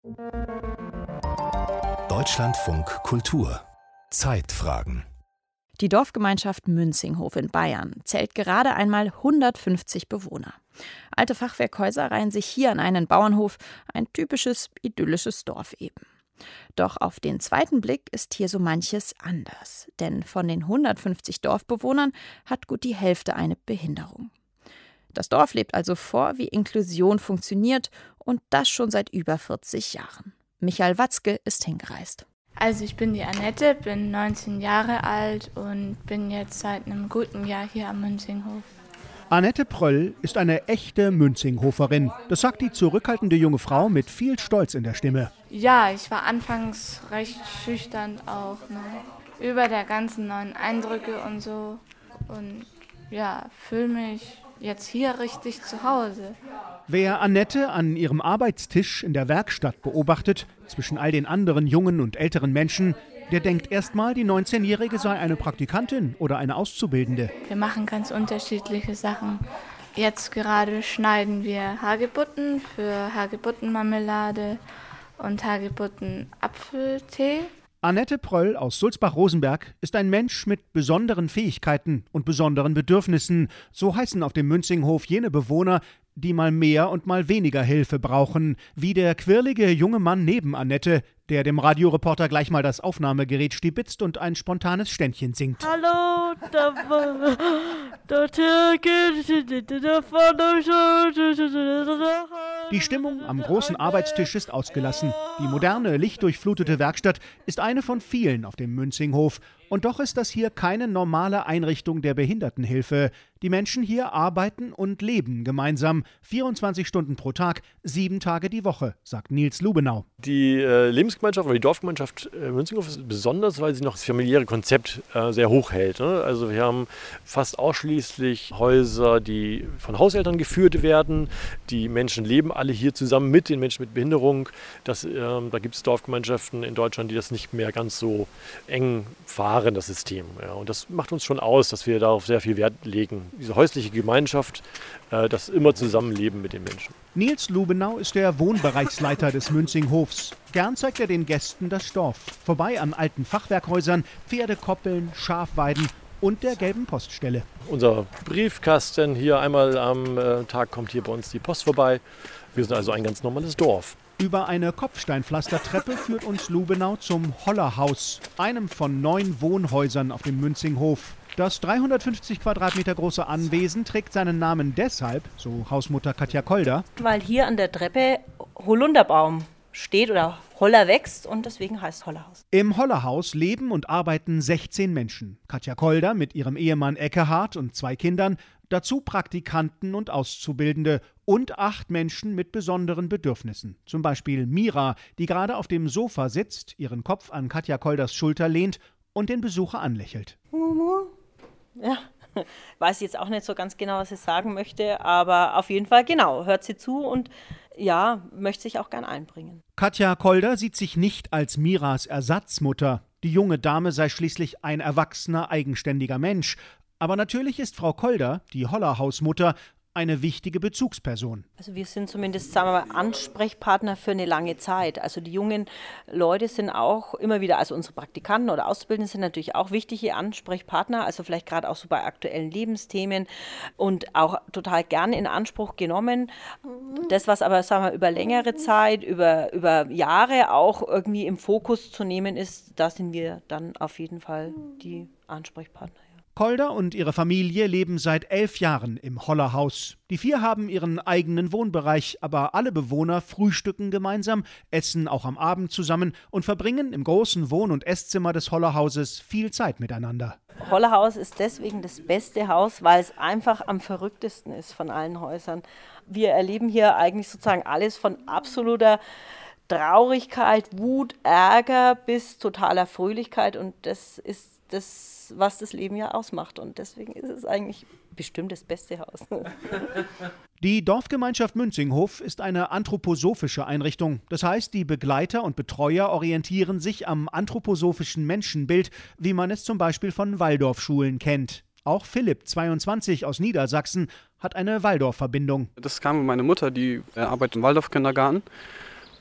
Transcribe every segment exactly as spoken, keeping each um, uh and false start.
Deutschlandfunk Kultur Zeitfragen. Die Dorfgemeinschaft Münzinghof in Bayern zählt gerade einmal hundertfünfzig Bewohner. Alte Fachwerkhäuser reihen sich hier an einen Bauernhof, ein typisches idyllisches Dorf eben. Doch auf den zweiten Blick ist hier so manches anders. Denn von den hundertfünfzig Dorfbewohnern hat gut die Hälfte eine Behinderung. Das Dorf lebt also vor, wie Inklusion funktioniert, und das schon seit über vierzig Jahren. Michael Watzke ist hingereist. Also ich bin die Annette, bin neunzehn Jahre alt und bin jetzt seit einem guten Jahr hier am Münzinghof. Annette Pröll ist eine echte Münzinghoferin. Das sagt die zurückhaltende junge Frau mit viel Stolz in der Stimme. Ja, ich war anfangs recht schüchtern auch, ne? Über der ganzen neuen Eindrücke und so. Und ja, fühle mich jetzt hier richtig zu Hause. Wer Annette an ihrem Arbeitstisch in der Werkstatt beobachtet, zwischen all den anderen jungen und älteren Menschen, der denkt erstmal, die neunzehnjährige sei eine Praktikantin oder eine Auszubildende. Wir machen ganz unterschiedliche Sachen. Jetzt gerade schneiden wir Hagebutten für Hagebuttenmarmelade und Hagebutten-Apfeltee. Annette Pröll aus Sulzbach-Rosenberg ist ein Mensch mit besonderen Fähigkeiten und besonderen Bedürfnissen. So heißen auf dem Münzinghof jene Bewohner, die mal mehr und mal weniger Hilfe brauchen. Wie der quirlige junge Mann neben Annette, der dem Radioreporter gleich mal das Aufnahmegerät stibitzt und ein spontanes Ständchen singt. Hallo, da war der Die Stimmung am großen Arbeitstisch ist ausgelassen. Die moderne, lichtdurchflutete Werkstatt ist eine von vielen auf dem Münzinghof. Und doch ist das hier keine normale Einrichtung der Behindertenhilfe. Die Menschen hier arbeiten und leben gemeinsam, vierundzwanzig Stunden pro Tag, sieben Tage die Woche, sagt Nils Lubenau. Die äh, Lebensgemeinschaft oder die Dorfgemeinschaft äh, Münzinghof ist besonders, weil sie noch das familiäre Konzept äh, sehr hoch hält. Ne? Also wir haben fast ausschließlich Häuser, die von Hauseltern geführt werden. Die Menschen leben alle hier zusammen mit den Menschen mit Behinderung. Das, äh, da gibt es Dorfgemeinschaften in Deutschland, die das nicht mehr ganz so eng fahren, das System. Ja, und das macht uns schon aus, dass wir darauf sehr viel Wert legen. Diese häusliche Gemeinschaft, äh, das immer Zusammenleben mit den Menschen. Nils Lubenau ist der Wohnbereichsleiter des Münzinghofs. Gern zeigt er den Gästen das Dorf. Vorbei an alten Fachwerkhäusern, Pferdekoppeln, Schafweiden und der gelben Poststelle. Unser Briefkasten hier einmal am äh, Tag kommt hier bei uns die Post vorbei. Wir sind also ein ganz normales Dorf. Über eine Kopfsteinpflastertreppe führt uns Lubenau zum Hollerhaus, einem von neun Wohnhäusern auf dem Münzinghof. Das dreihundertfünfzig Quadratmeter große Anwesen trägt seinen Namen deshalb, so Hausmutter Katja Kolder, weil hier an der Treppe Holunderbaum steht oder Holler wächst und deswegen heißt Hollerhaus. Im Hollerhaus leben und arbeiten sechzehn Menschen. Katja Kolder mit ihrem Ehemann Eckehard und zwei Kindern, dazu Praktikanten und Auszubildende und acht Menschen mit besonderen Bedürfnissen. Zum Beispiel Mira, die gerade auf dem Sofa sitzt, ihren Kopf an Katja Kolders Schulter lehnt und den Besucher anlächelt. Ja, weiß jetzt auch nicht so ganz genau, was ich sagen möchte, aber auf jeden Fall genau, hört sie zu und ja, möchte sich auch gern einbringen. Katja Kolder sieht sich nicht als Miras Ersatzmutter. Die junge Dame sei schließlich ein erwachsener, eigenständiger Mensch. Aber natürlich ist Frau Kolder, die Hollerhausmutter, eine wichtige Bezugsperson. Also wir sind zumindest, sagen wir mal, Ansprechpartner für eine lange Zeit. Also die jungen Leute sind auch immer wieder, also unsere Praktikanten oder Auszubildenden sind natürlich auch wichtige Ansprechpartner, also vielleicht gerade auch so bei aktuellen Lebensthemen und auch total gern in Anspruch genommen. Das, was aber, sagen wir, über längere Zeit, über, über Jahre auch irgendwie im Fokus zu nehmen ist, da sind wir dann auf jeden Fall die Ansprechpartner. Kolder und ihre Familie leben seit elf Jahren im Hollerhaus. Die vier haben ihren eigenen Wohnbereich, aber alle Bewohner frühstücken gemeinsam, essen auch am Abend zusammen und verbringen im großen Wohn- und Esszimmer des Hollerhauses viel Zeit miteinander. Hollerhaus ist deswegen das beste Haus, weil es einfach am verrücktesten ist von allen Häusern. Wir erleben hier eigentlich sozusagen alles von absoluter Traurigkeit, Wut, Ärger bis totaler Fröhlichkeit und das ist das, was das Leben ja ausmacht und deswegen ist es eigentlich bestimmt das beste Haus. Die Dorfgemeinschaft Münzinghof ist eine anthroposophische Einrichtung. Das heißt, die Begleiter und Betreuer orientieren sich am anthroposophischen Menschenbild, wie man es zum Beispiel von Waldorfschulen kennt. Auch Philipp, zweiundzwanzig, aus Niedersachsen, hat eine Waldorf-Verbindung. Das kam über meine Mutter, die arbeitet im Waldorf-Kindergarten.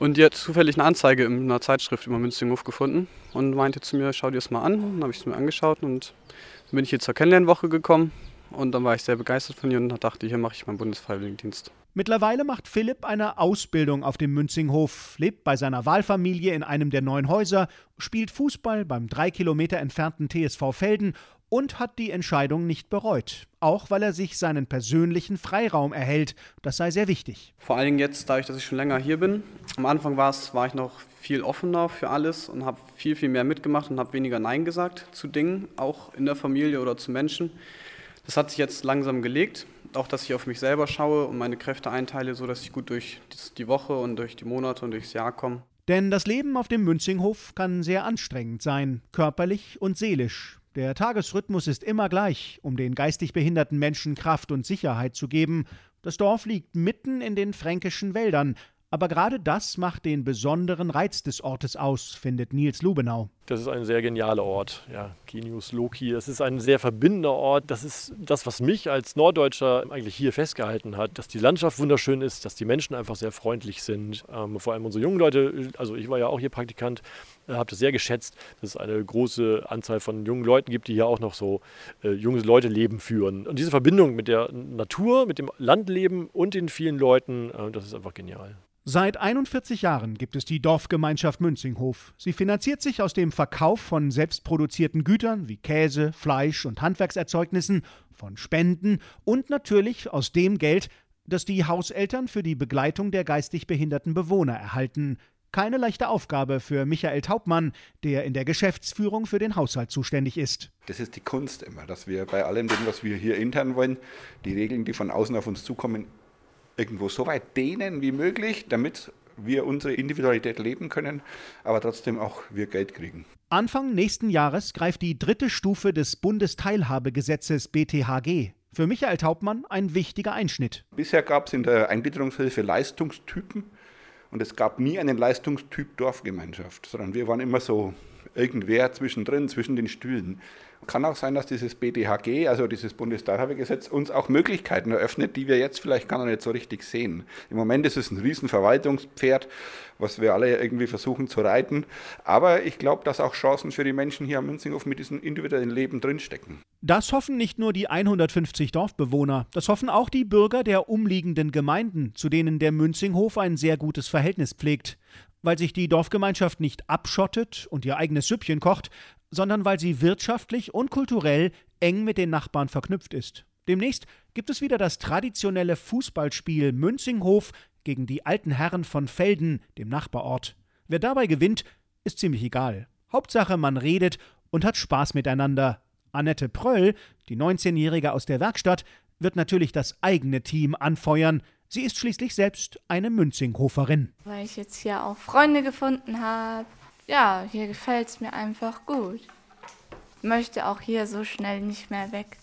Und die hat zufällig eine Anzeige in einer Zeitschrift über Münzinghof gefunden und meinte zu mir, schau dir das mal an. Und dann habe ich es mir angeschaut und dann bin ich hier zur Kennenlernwoche gekommen. Und dann war ich sehr begeistert von ihr und dachte, hier mache ich meinen Bundesfreiwilligendienst. Mittlerweile macht Philipp eine Ausbildung auf dem Münzinghof, lebt bei seiner Wahlfamilie in einem der neun Häuser, spielt Fußball beim drei Kilometer entfernten T S V Velden und hat die Entscheidung nicht bereut. Auch weil er sich seinen persönlichen Freiraum erhält. Das sei sehr wichtig. Vor allen Dingen jetzt, dadurch, dass ich schon länger hier bin. Am Anfang war es, war ich noch viel offener für alles und habe viel, viel mehr mitgemacht und habe weniger Nein gesagt zu Dingen, auch in der Familie oder zu Menschen. Das hat sich jetzt langsam gelegt, auch dass ich auf mich selber schaue und meine Kräfte einteile, sodass ich gut durch die Woche und durch die Monate und durchs Jahr komme. Denn das Leben auf dem Münzinghof kann sehr anstrengend sein, körperlich und seelisch. Der Tagesrhythmus ist immer gleich, um den geistig behinderten Menschen Kraft und Sicherheit zu geben. Das Dorf liegt mitten in den fränkischen Wäldern. Aber gerade das macht den besonderen Reiz des Ortes aus, findet Nils Lubenau. Das ist ein sehr genialer Ort, ja, Genius Loci. Das ist ein sehr verbindender Ort. Das ist das, was mich als Norddeutscher eigentlich hier festgehalten hat, dass die Landschaft wunderschön ist, dass die Menschen einfach sehr freundlich sind. Ähm, vor allem unsere jungen Leute, also ich war ja auch hier Praktikant, äh, habe das sehr geschätzt, dass es eine große Anzahl von jungen Leuten gibt, die hier auch noch so äh, junges Leute-Leben führen. Und diese Verbindung mit der Natur, mit dem Landleben und den vielen Leuten, äh, das ist einfach genial. Seit einundvierzig Jahren gibt es die Dorfgemeinschaft Münzinghof. Sie finanziert sich aus dem Verkauf von selbstproduzierten Gütern wie Käse, Fleisch und Handwerkserzeugnissen, von Spenden und natürlich aus dem Geld, das die Hauseltern für die Begleitung der geistig behinderten Bewohner erhalten. Keine leichte Aufgabe für Michael Taubmann, der in der Geschäftsführung für den Haushalt zuständig ist. Das ist die Kunst immer, dass wir bei allem dem, was wir hier intern wollen, die Regeln, die von außen auf uns zukommen, irgendwo so weit dehnen wie möglich, damit wir unsere Individualität leben können, aber trotzdem auch wir Geld kriegen. Anfang nächsten Jahres greift die dritte Stufe des Bundesteilhabegesetzes B T H G. Für Michael Taubmann ein wichtiger Einschnitt. Bisher gab es in der Eingliederungshilfe Leistungstypen und es gab nie einen Leistungstyp Dorfgemeinschaft, sondern wir waren immer so irgendwer zwischendrin, zwischen den Stühlen. Kann auch sein, dass dieses B T H G, also dieses Bundesteilhabegesetz, uns auch Möglichkeiten eröffnet, die wir jetzt vielleicht gar noch nicht so richtig sehen. Im Moment ist es ein riesen Verwaltungspferd, was wir alle irgendwie versuchen zu reiten. Aber ich glaube, dass auch Chancen für die Menschen hier am Münzinghof mit diesem individuellen Leben drinstecken. Das hoffen nicht nur die hundertfünfzig Dorfbewohner, das hoffen auch die Bürger der umliegenden Gemeinden, zu denen der Münzinghof ein sehr gutes Verhältnis pflegt. Weil sich die Dorfgemeinschaft nicht abschottet und ihr eigenes Süppchen kocht, sondern weil sie wirtschaftlich und kulturell eng mit den Nachbarn verknüpft ist. Demnächst gibt es wieder das traditionelle Fußballspiel Münzinghof gegen die alten Herren von Velden, dem Nachbarort. Wer dabei gewinnt, ist ziemlich egal. Hauptsache, man redet und hat Spaß miteinander. Annette Pröll, die neunzehnjährige aus der Werkstatt, wird natürlich das eigene Team anfeuern. Sie ist schließlich selbst eine Münzinghoferin. Weil ich jetzt hier auch Freunde gefunden habe. Ja, hier gefällt es mir einfach gut. Ich möchte auch hier so schnell nicht mehr weg.